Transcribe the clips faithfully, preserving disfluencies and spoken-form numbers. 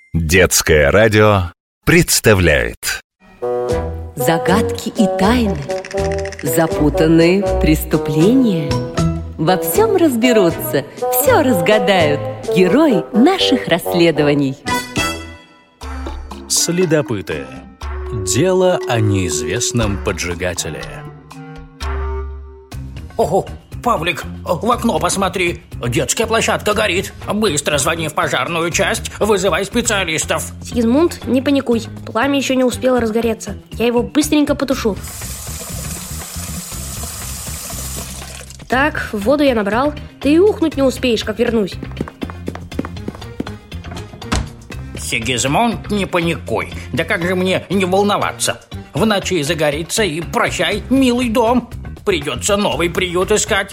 Детское радио представляет Загадки и тайны, запутанные преступления. Во всем разберутся, все разгадают герои наших расследований. Следопыты. Дело о неизвестном поджигателе. Ого, Павлик, в окно посмотри. Детская площадка горит. Быстро звони в пожарную часть, вызывай специалистов. Сигизмунд, не паникуй. Пламя еще не успело разгореться. Я его быстренько потушу. Так, воду я набрал. Ты и ухнуть не успеешь, как вернусь. Сигизмунд, не паникуй. Да как же мне не волноваться? В ночи загорится и прощай, милый дом. Придется новый приют искать.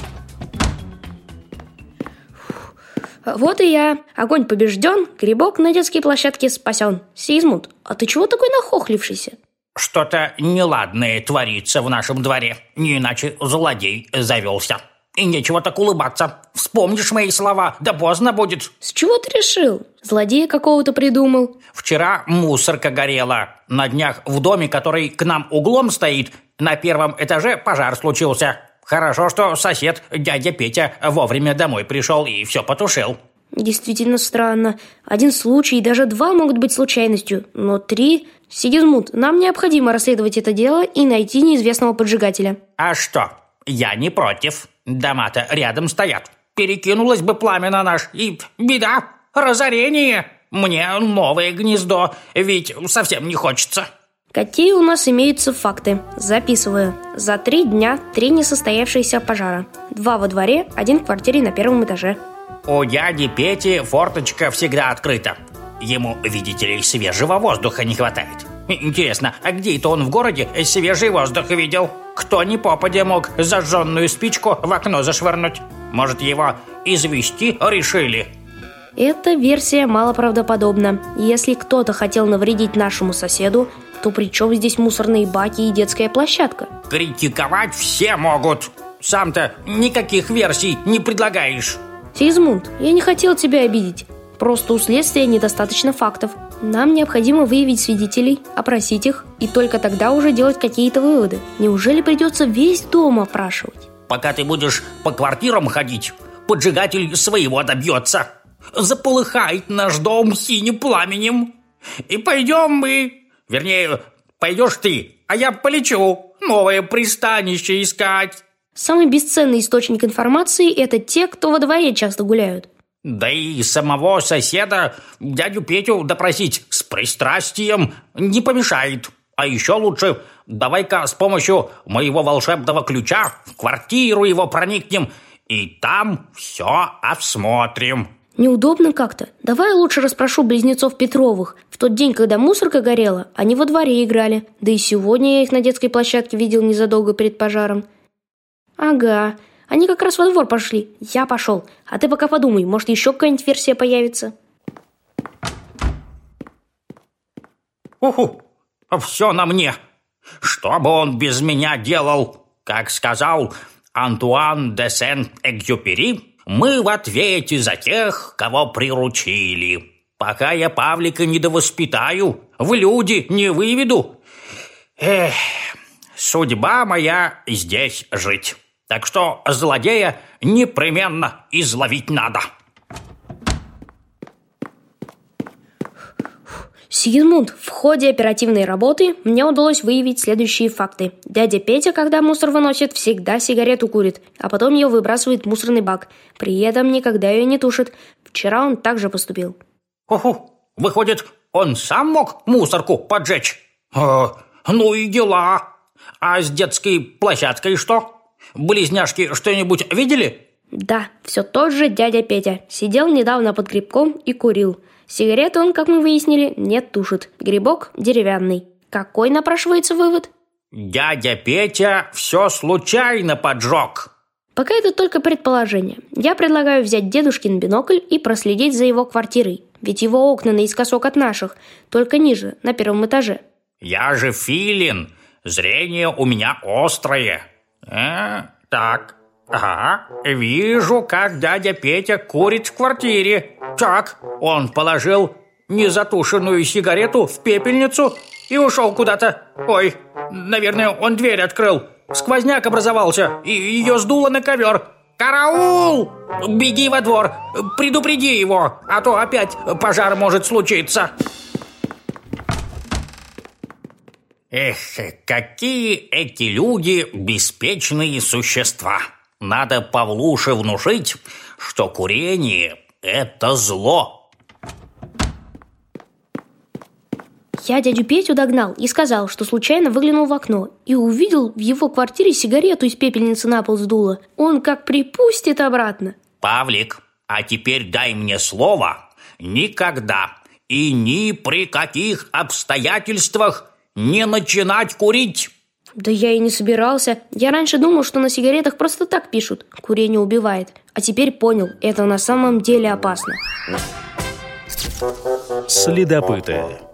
Вот и я. Огонь побежден, грибок на детской площадке спасен. Сигизмунд, а ты чего такой нахохлившийся? Что-то неладное творится в нашем дворе. Не иначе злодей завелся. И нечего так улыбаться. Вспомнишь мои слова, да поздно будет. С чего ты решил? Злодея какого-то придумал? Вчера мусорка горела. На днях в доме, который к нам углом стоит, на первом этаже пожар случился. Хорошо, что сосед, дядя Петя, вовремя домой пришел и все потушил. Действительно странно. Один случай и даже два могут быть случайностью, но три... Сигизмунд, нам необходимо расследовать это дело и найти неизвестного поджигателя. А что? Я не против. Дома-то рядом стоят. Перекинулось бы пламя на наш, и беда, разорение. Мне новое гнездо, ведь совсем не хочется. Какие у нас имеются факты? Записываю. За три дня три несостоявшиеся пожара. Два во дворе, один в квартире на первом этаже. У дяди Пети форточка всегда открыта. Ему, видите ли, свежего воздуха не хватает. Интересно, а где это он в городе свежий воздух видел? Кто ни попадя мог зажженную спичку в окно зашвырнуть? Может, его извести решили? Эта версия малоправдоподобна. Если кто-то хотел навредить нашему соседу, то при чем здесь мусорные баки и детская площадка? Критиковать все могут. Сам-то никаких версий не предлагаешь. Сигизмунд, я не хотел тебя обидеть. Просто у следствия недостаточно фактов. Нам необходимо выявить свидетелей, опросить их, и только тогда уже делать какие-то выводы. Неужели придется весь дом опрашивать? Пока ты будешь по квартирам ходить, поджигатель своего добьется. Заполыхает наш дом синим пламенем. И пойдем мы, вернее, пойдешь ты, а я полечу новое пристанище искать. Самый бесценный источник информации – это те, кто во дворе часто гуляют. Да и самого соседа, дядю Петю, допросить с пристрастием не помешает. А еще лучше, давай-ка с помощью моего волшебного ключа в квартиру его проникнем и там все осмотрим. Неудобно как-то. Давай лучше расспрошу близнецов Петровых. В тот день, когда мусорка горела, они во дворе играли. Да и сегодня я их на детской площадке видел незадолго перед пожаром. Ага, они как раз во двор пошли. Я пошел. А ты пока подумай, может, еще какая-нибудь версия появится. Уху, все на мне. Что бы он без меня делал? Как сказал Антуан де Сент-Экзюпери, мы в ответе за тех, кого приручили. Пока я Павлика не довоспитаю, в люди не выведу. Эх, судьба моя здесь жить. Так что злодея непременно изловить надо. Сигизмунд, в ходе оперативной работы мне удалось выявить следующие факты. Дядя Петя, когда мусор выносит, всегда сигарету курит, а потом ее выбрасывает в мусорный бак. При этом никогда ее не тушит. Вчера он также поступил. Уху, выходит, он сам мог мусорку поджечь? Э, ну и дела. А с детской площадкой что? Близняшки что-нибудь видели? Да, все тот же дядя Петя. Сидел недавно под грибком и курил. Сигареты он, как мы выяснили, не тушит. Грибок деревянный. Какой напрашивается вывод? Дядя Петя все случайно поджег. Пока это только предположение. Я предлагаю взять дедушкин бинокль и проследить за его квартирой. Ведь его окна наискосок от наших, только ниже, на первом этаже. Я же филин. Зрение у меня острое. Э, так, ага, вижу, как дядя Петя курит в квартире. Так, он положил незатушенную сигарету в пепельницу и ушел куда-то. Ой, наверное, он дверь открыл. Сквозняк образовался, и ее сдуло на ковер. «Караул! Беги во двор, предупреди его, а то опять пожар может случиться». Эх, какие эти люди беспечные существа. Надо Павлуше внушить, что курение – это зло. Я дядю Петю догнал и сказал, что случайно выглянул в окно и увидел в его квартире сигарету из пепельницы на пол сдуло. Он как припустит обратно. Павлик, а теперь дай мне слово никогда и ни при каких обстоятельствах не начинать курить. Да я и не собирался. Я раньше думал, что на сигаретах просто так пишут: курение убивает. А теперь понял, это на самом деле опасно. Следопыты.